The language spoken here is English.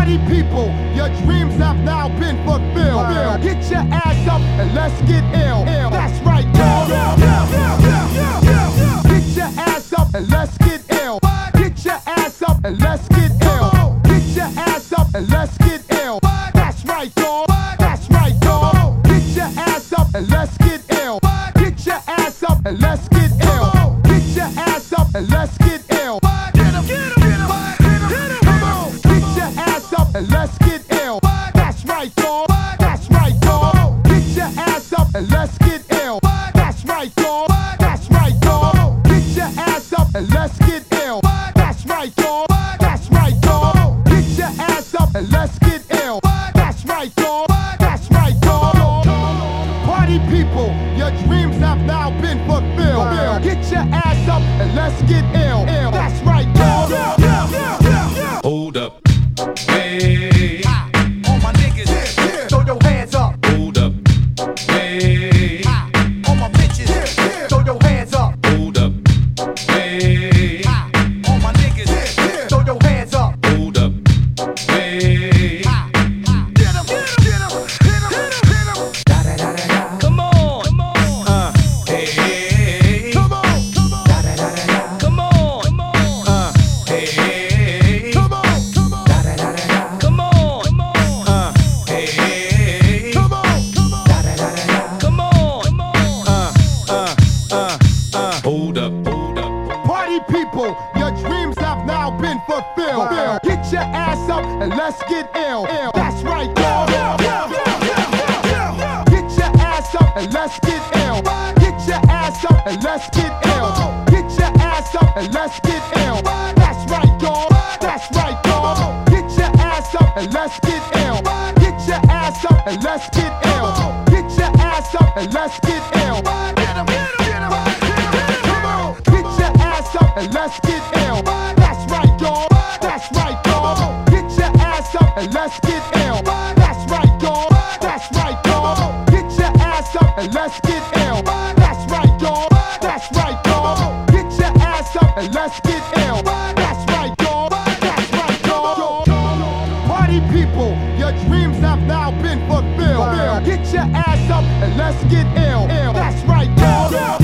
Party people, your dreams have now been fulfilled. Get your ass up and let's get ill. That's right, y'all. Get your ass up and let's get ill. Get your ass up and let's get ill. Get your ass up and let's get ill. That's right, y'all. That's right, y'all. Get your ass up and let's get ill. Get your ass up and let's get ill. Get your ass up and let's get ill. Get 'em, get 'em, get 'em, get 'em. Come on. Get your ass up and let's get ill. That's right, y'all. That's right, y'all. Get your ass up and let's get ill. That's right, y'all. That's right, y'all. Get your ass up and let's get ill. That's right, y'all. That's right, y'all. Get your ass up and let's get ill. That's right, y'all. That's right, y'all. Party people, your dreams have now been fulfilled. Get your ass up and let's get ill. That's right, y'all. Hold up. Hey. All my niggas, throw your hands up. Hold up. Hey. All my bitches, throw your hands up. Hold up. Hey. All my niggas, throw your hands up. Hold up. Hey. Get 'em, get 'em, get 'em, hit 'em, hit 'em. Da da da da da. Come on. Come on. Hey. Come on, come on. Da da da da da. Come on. Come on. Hey. Come on, come on. Da da da da da. Come on. Come on. Hey. Come on, come on. Da da da da da. Come on. Come on. Hold up. Hold up. Party people, your dreams have now been fulfilled. Get your ass up and let's get ill. That's right, y'all. Get your ass up and let's get ill. Get your ass up and let's get ill. Get your ass up and let's get ill. That's right, y'all. That's right, y'all. Get your ass up and let's get ill. Get your ass up and let's get ill. Get your ass up and let's get ill. Get 'em, get 'em, get 'em, hit 'em, hit 'em. Come on, get your ass up and let's get ill. That's right, y'all. That's right, y'all. Get your ass up and let's get ill. That's right, y'all. That's right, y'all. Get your ass up and let's get ill. That's right, y'all. That's right, y'all. Get your ass up and let's get ill. That's right, y'all. That's right, y'all. Party people, your dreams have now been fulfilled. Get your ass up and let's get ill. That's right, y'all.